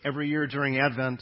every year during Advent.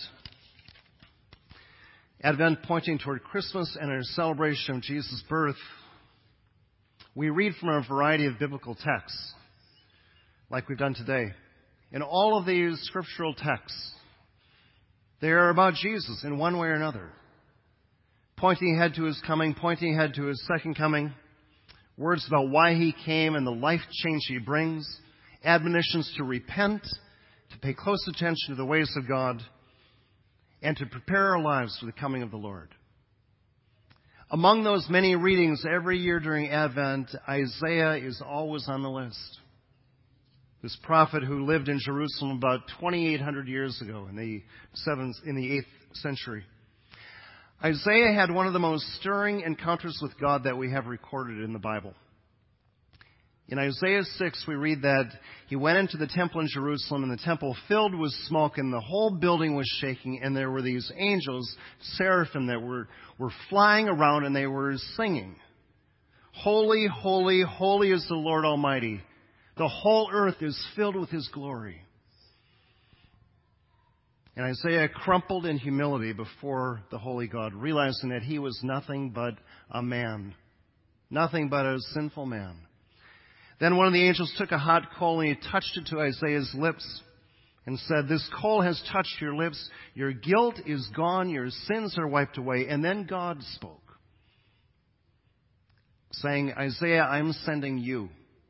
Advent pointing toward Christmas and our celebration of Jesus' birth. We read from a variety of biblical texts, like we've done today. In all of these scriptural texts, they are about Jesus in one way or another, pointing ahead to his coming, pointing ahead to his second coming, words about why he came and the life change he brings, admonitions to repent, to pay close attention to the ways of God, and to prepare our lives for the coming of the Lord. Among those many readings every year during Advent, Isaiah is always on the list. This prophet who lived in Jerusalem about 2,800 years ago in the 8th century. Isaiah had one of the most stirring encounters with God that we have recorded in the Bible. In Isaiah 6, we read that he went into the temple in Jerusalem, and the temple filled with smoke, and the whole building was shaking, and there were these angels, seraphim, that were flying around, and they were singing, "Holy, holy, holy is the Lord Almighty. The whole earth is filled with his glory." And Isaiah crumpled in humility before the holy God, realizing that he was nothing but a man, nothing but a sinful man. Then one of the angels took a hot coal and he touched it to Isaiah's lips and said, "This coal has touched your lips. Your guilt is gone. Your sins are wiped away." And then God spoke, saying, "Isaiah, I'm sending you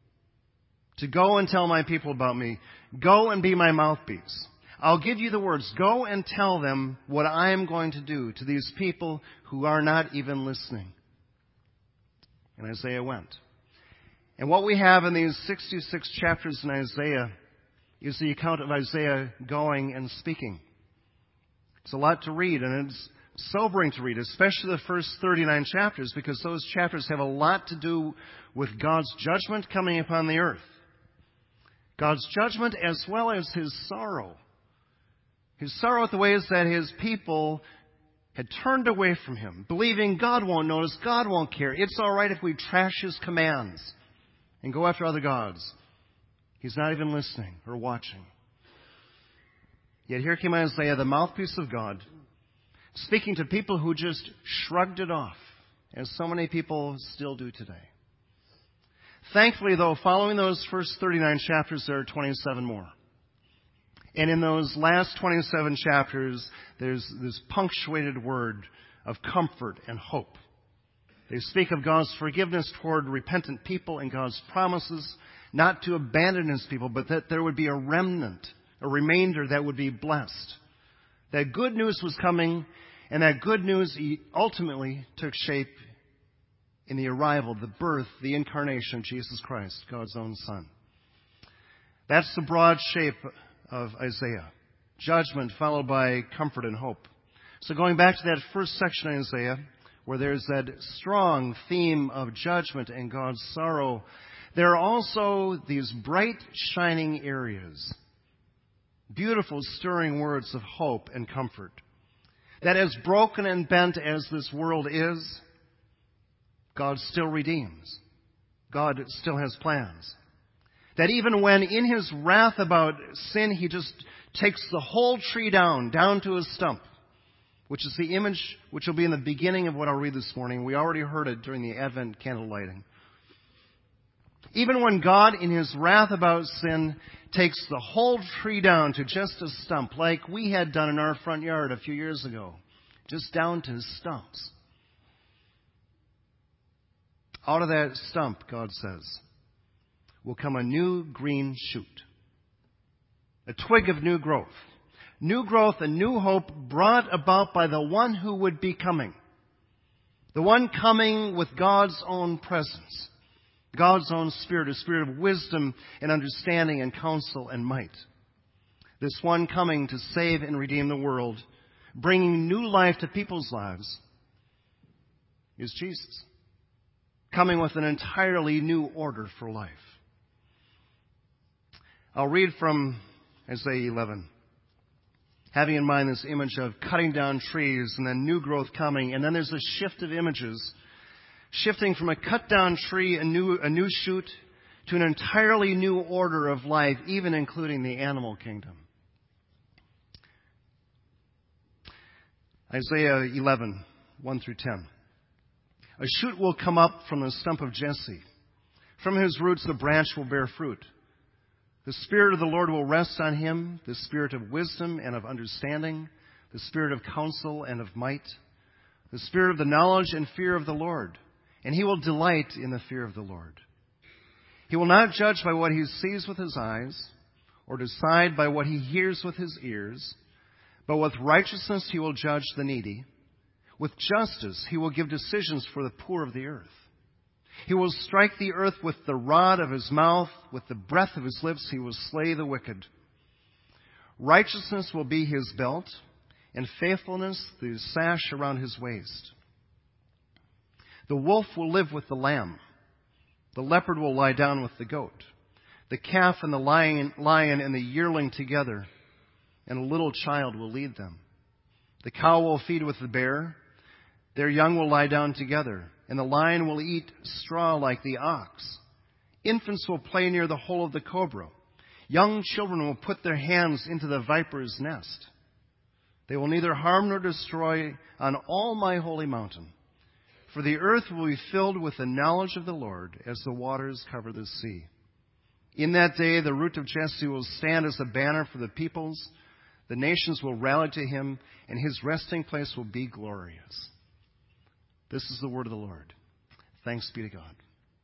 to go and tell my people about me. Go and be my mouthpiece. I'll give you the words. Go and tell them what I am going to do to these people who are not even listening." And Isaiah went. And what we have in these 66 chapters in Isaiah is the account of Isaiah going and speaking. It's a lot to read, and it's sobering to read, especially the first 39 chapters, because those chapters have a lot to do with God's judgment coming upon the earth. God's judgment as well as his sorrow. His sorrow at the ways that his people had turned away from him, believing God won't notice, God won't care. It's all right if we trash his commands and go after other gods. He's not even listening or watching. Yet here came Isaiah, the mouthpiece of God, speaking to people who just shrugged it off, as so many people still do today. Thankfully, though, following those first 39 chapters, there are 27 more. And in those last 27 chapters, there's this punctuated word of comfort and hope. They speak of God's forgiveness toward repentant people and God's promises not to abandon his people, but that there would be a remnant, a remainder that would be blessed. That good news was coming, and that good news ultimately took shape in the arrival, the birth, the incarnation of Jesus Christ, God's own Son. That's the broad shape of Isaiah. Judgment followed by comfort and hope. So going back to that first section of Isaiah, where there's that strong theme of judgment and God's sorrow, there are also these bright, shining areas. Beautiful, stirring words of hope and comfort. That as broken and bent as this world is, God still redeems. God still has plans. That even when in his wrath about sin, he just takes the whole tree down to a stump, which is the image which will be in the beginning of what I'll read this morning. We already heard it during the Advent candle lighting. Even when God, in his wrath about sin, takes the whole tree down to just a stump, like we had done in our front yard a few years ago, just down to stumps. Out of that stump, God says, will come a new green shoot, a twig of new growth and new hope brought about by the one who would be coming, the one coming with God's own presence, God's own Spirit, a spirit of wisdom and understanding and counsel and might. This one coming to save and redeem the world, bringing new life to people's lives, is Jesus, coming with an entirely new order for life. I'll read from Isaiah 11, having in mind this image of cutting down trees and then new growth coming, and then there's a shift of images, shifting from a cut-down tree, a new shoot, to an entirely new order of life, even including the animal kingdom. Isaiah 11, 1 through 10. A shoot will come up from the stump of Jesse. From his roots the branch will bear fruit. The Spirit of the Lord will rest on him, the Spirit of wisdom and of understanding, the Spirit of counsel and of might, the Spirit of the knowledge and fear of the Lord. And he will delight in the fear of the Lord. He will not judge by what he sees with his eyes, or decide by what he hears with his ears, but with righteousness he will judge the needy. With justice he will give decisions for the poor of the earth. He will strike the earth with the rod of his mouth. With the breath of his lips he will slay the wicked. Righteousness will be his belt, and faithfulness the sash around his waist. The wolf will live with the lamb. The leopard will lie down with the goat. The calf and the lion and the yearling together, and a little child will lead them. The cow will feed with the bear. Their young will lie down together, and the lion will eat straw like the ox. Infants will play near the hole of the cobra. Young children will put their hands into the viper's nest. They will neither harm nor destroy on all my holy mountain. For the earth will be filled with the knowledge of the Lord as the waters cover the sea. In that day the root of Jesse will stand as a banner for the peoples. The nations will rally to him, and his resting place will be glorious. This is the word of the Lord. Thanks be to God.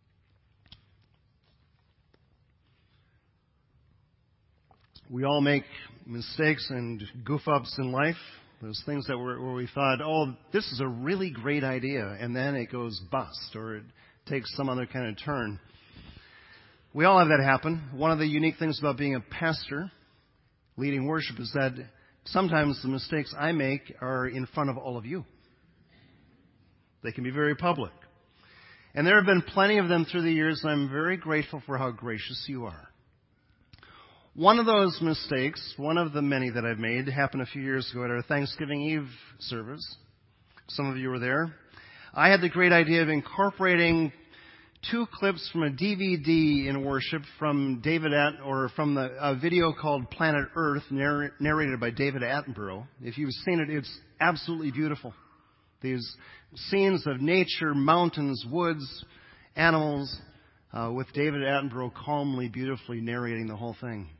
We all make mistakes and goof-ups in life. Those things that where we thought, oh, this is a really great idea, and then it goes bust, or it takes some other kind of turn. We all have that happen. One of the unique things about being a pastor, leading worship, is that sometimes the mistakes I make are in front of all of you. They can be very public. And there have been plenty of them through the years, and I'm very grateful for how gracious you are. One of those mistakes, one of the many that I've made, happened a few years ago at our Thanksgiving Eve service. Some of you were there. I had the great idea of incorporating 2 clips from a DVD in worship from from a video called Planet Earth, narrated by David Attenborough. If you've seen it, it's absolutely beautiful. These scenes of nature, mountains, woods, animals, with David Attenborough calmly, beautifully narrating the whole thing.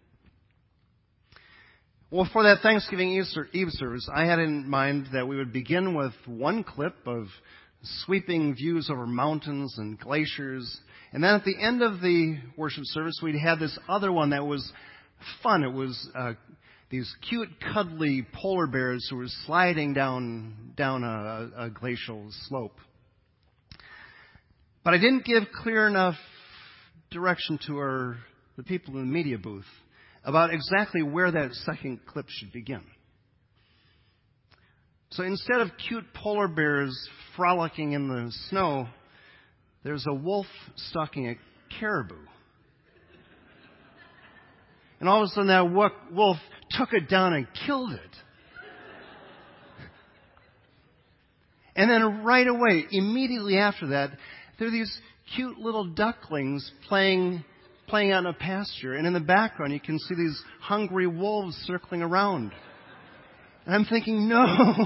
Well, for that Thanksgiving Eve service, I had in mind that we would begin with one clip of sweeping views over mountains and glaciers. And then at the end of the worship service, we'd have this other one that was fun. It was these cute, cuddly polar bears who were sliding down a glacial slope. But I didn't give clear enough direction to the people in the media booth about exactly where that second clip should begin. So instead of cute polar bears frolicking in the snow, there's a wolf stalking a caribou. And all of a sudden that wolf took it down and killed it. And then right away, immediately after that, there are these cute little ducklings playing out in a pasture. And in the background, you can see these hungry wolves circling around. And I'm thinking, no,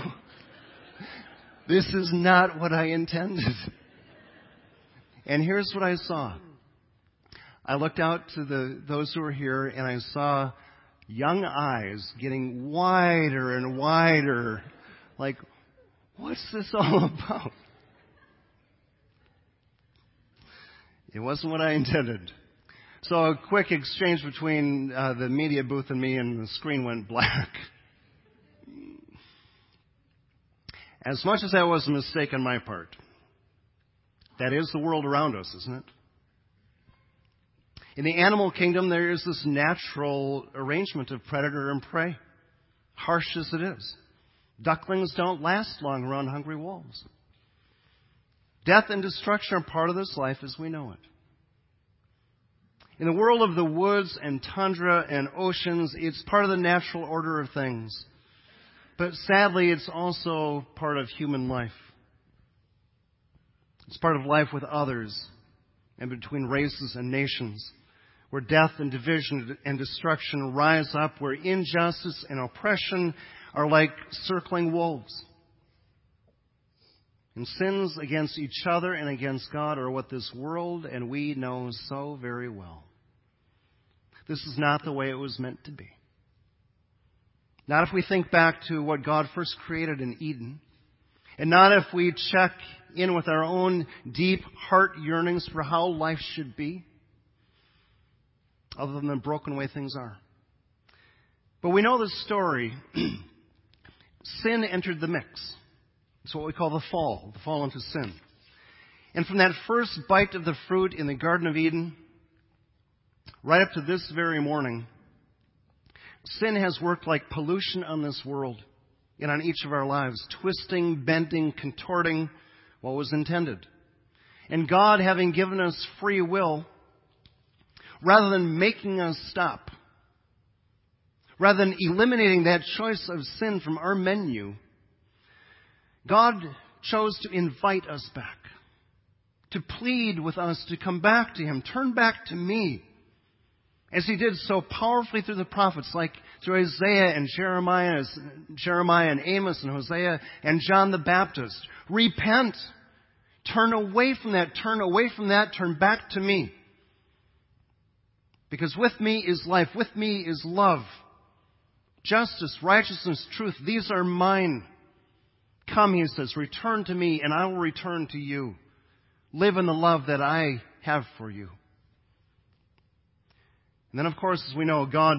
this is not what I intended. And here's what I saw. I looked out to those who were here, and I saw young eyes getting wider and wider. Like, what's this all about? It wasn't what I intended. So a quick exchange between the media booth and me, and the screen went black. As much as that was a mistake on my part, that is the world around us, isn't it? In the animal kingdom, there is this natural arrangement of predator and prey, harsh as it is. Ducklings don't last long around hungry wolves. Death and destruction are part of this life as we know it. In the world of the woods and tundra and oceans, it's part of the natural order of things. But sadly, it's also part of human life. It's part of life with others and between races and nations, where death and division and destruction rise up, where injustice and oppression are like circling wolves, And sins against each other and against God are what this world and we know so very well. This is not the way it was meant to be. Not if we think back to what God first created in Eden, and not if we check in with our own deep heart yearnings for how life should be, other than the broken way things are. But we know the story. Sin entered the mix. It's what we call the fall into sin. And from that first bite of the fruit in the Garden of Eden, right up to this very morning, sin has worked like pollution on this world and on each of our lives, twisting, bending, contorting what was intended. And God, having given us free will, rather than making us stop, rather than eliminating that choice of sin from our menu, God chose to invite us back, to plead with us to come back to Him, turn back to me, as He did so powerfully through the prophets, like through Isaiah and Jeremiah and Amos and Hosea and John the Baptist. Repent. Turn away from that, turn back to me. Because with me is life, with me is love, justice, righteousness, truth. These are mine. Come, He says, return to me, and I will return to you. Live in the love that I have for you. And then, of course, as we know, God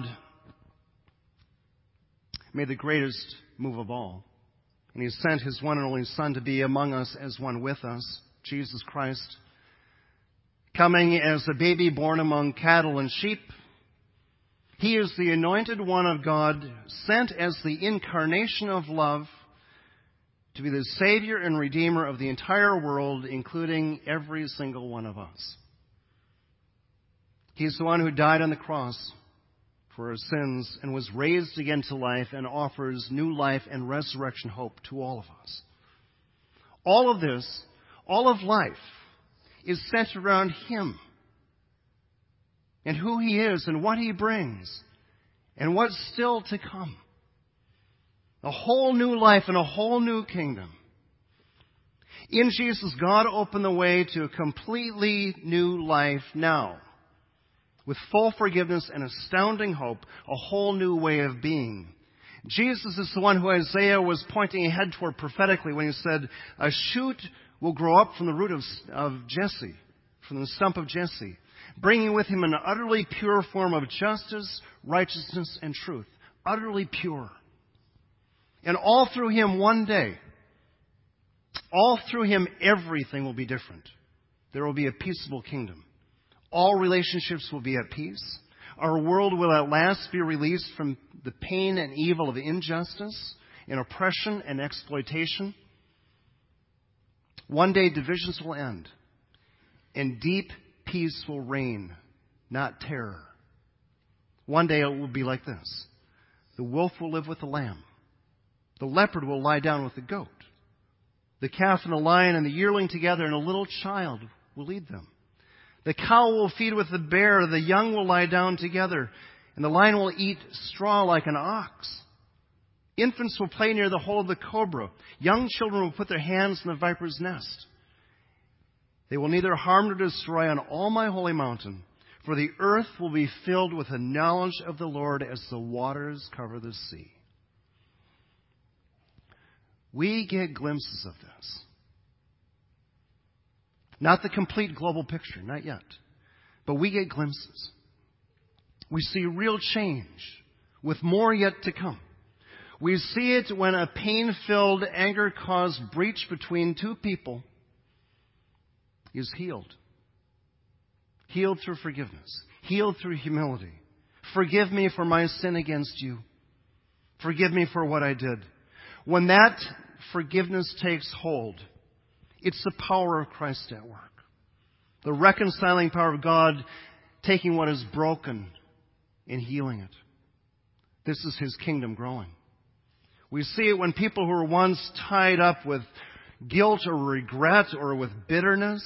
made the greatest move of all. And He sent His one and only Son to be among us as one with us, Jesus Christ, coming as a baby born among cattle and sheep. He is the anointed one of God, sent as the incarnation of love, to be the Savior and Redeemer of the entire world, including every single one of us. He's the one who died on the cross for our sins and was raised again to life and offers new life and resurrection hope to all of us. All of this, all of life, is centered around Him and who He is and what He brings and what's still to come. A whole new life and a whole new kingdom. In Jesus, God opened the way to a completely new life now, with full forgiveness and astounding hope, a whole new way of being. Jesus is the one who Isaiah was pointing ahead toward prophetically when he said, a shoot will grow up from the root of Jesse, from the stump of Jesse, bringing with him an utterly pure form of justice, righteousness, and truth. Utterly pure. And all through Him one day, all through Him everything will be different. There will be a peaceable kingdom. All relationships will be at peace. Our world will at last be released from the pain and evil of injustice and oppression and exploitation. One day divisions will end and deep peace will reign, not terror. One day it will be like this. The wolf will live with the lamb. The leopard will lie down with the goat. The calf and the lion and the yearling together, and a little child will lead them. The cow will feed with the bear. The young will lie down together, and the lion will eat straw like an ox. Infants will play near the hole of the cobra. Young children will put their hands in the viper's nest. They will neither harm nor destroy on all my holy mountain, for the earth will be filled with the knowledge of the Lord as the waters cover the sea. We get glimpses of this. Not the complete global picture, not yet. But we get glimpses. We see real change, with more yet to come. We see it when a pain-filled, anger-caused breach between two people is healed. Healed through forgiveness. Healed through humility. Forgive me for my sin against you. Forgive me for what I did. When that forgiveness takes hold, it's the power of Christ at work. The reconciling power of God taking what is broken and healing it. This is His kingdom growing. We see it when people who were once tied up with guilt or regret or with bitterness,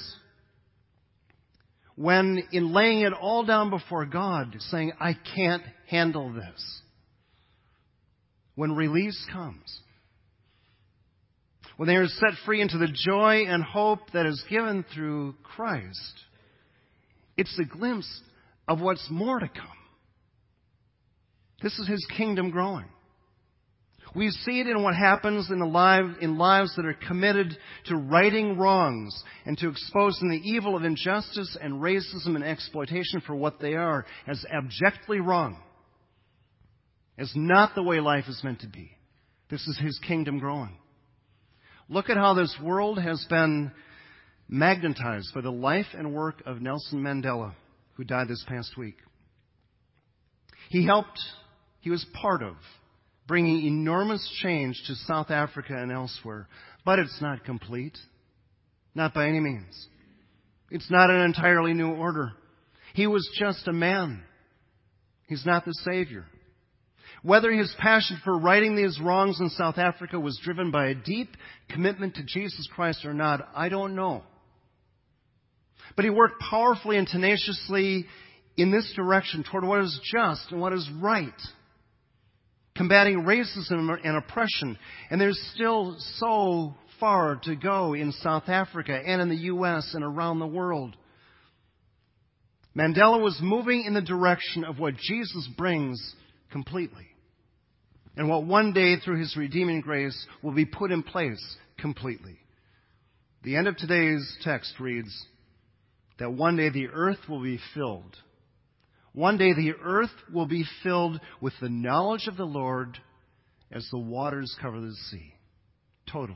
when in laying it all down before God, saying, I can't handle this, when release comes, when they are set free into the joy and hope that is given through Christ, it's a glimpse of what's more to come. This is His kingdom growing. We see it in what happens in lives that are committed to righting wrongs and to exposing the evil of injustice and racism and exploitation for what they are, as abjectly wrong, as not the way life is meant to be. This is His kingdom growing. Look at how this world has been magnetized by the life and work of Nelson Mandela, who died this past week. He was part of bringing enormous change to South Africa and elsewhere. But it's not complete. Not by any means. It's not an entirely new order. He was just a man. He's not the Savior. Whether his passion for righting these wrongs in South Africa was driven by a deep commitment to Jesus Christ or not, I don't know. But he worked powerfully and tenaciously in this direction toward what is just and what is right, combating racism and oppression. And there's still so far to go in South Africa and in the U.S. and around the world. Mandela was moving in the direction of what Jesus brings completely, and what one day through His redeeming grace will be put in place completely. The end of today's text reads that one day the earth will be filled. One day the earth will be filled with the knowledge of the Lord as the waters cover the sea. Totally.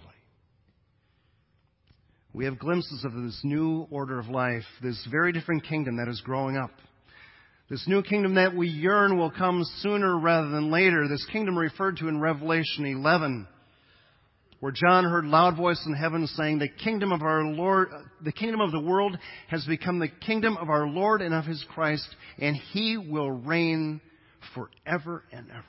We have glimpses of this new order of life, this very different kingdom that is growing up. This new kingdom that we yearn will come sooner rather than later. This kingdom referred to in Revelation 11, where John heard loud voice in heaven saying, the kingdom of the world has become the kingdom of our Lord and of His Christ, and He will reign forever and ever.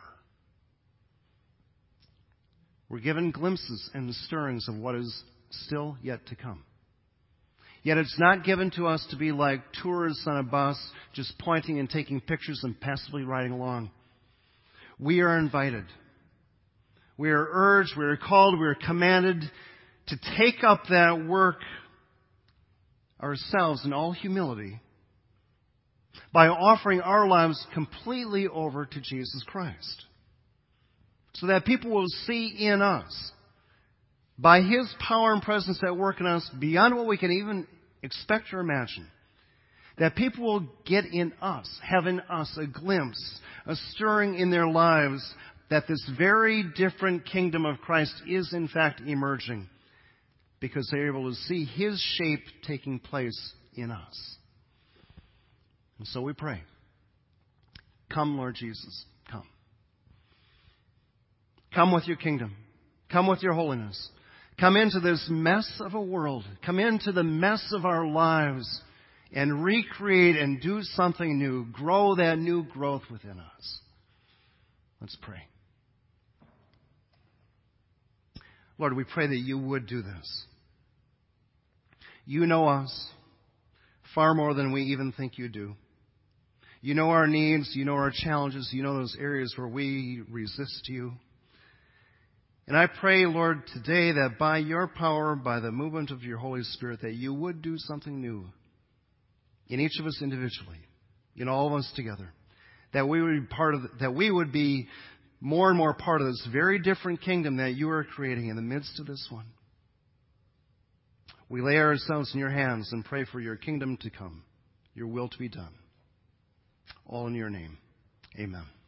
We're given glimpses and stirrings of what is still yet to come. Yet it's not given to us to be like tourists on a bus, just pointing and taking pictures and passively riding along. We are invited. We are urged, we are called, we are commanded to take up that work ourselves in all humility by offering our lives completely over to Jesus Christ, so that people will see in us, by His power and presence at work in us, beyond what we can even expect or imagine, that people will get in us, have in us a glimpse, a stirring in their lives, that this very different kingdom of Christ is in fact emerging, because they're able to see His shape taking place in us. And so we pray, come, Lord Jesus, come. Come with your kingdom. Come with your holiness. Come into this mess of a world. Come into the mess of our lives and recreate and do something new. Grow that new growth within us. Let's pray. Lord, we pray that you would do this. You know us far more than we even think you do. You know our needs. You know our challenges. You know those areas where we resist you. And I pray, Lord, today that by your power, by the movement of your Holy Spirit, that you would do something new in each of us individually, in all of us together, that we would be more and more part of this very different kingdom that you are creating in the midst of this one. We lay ourselves in your hands and pray for your kingdom to come, your will to be done. All in your name. Amen.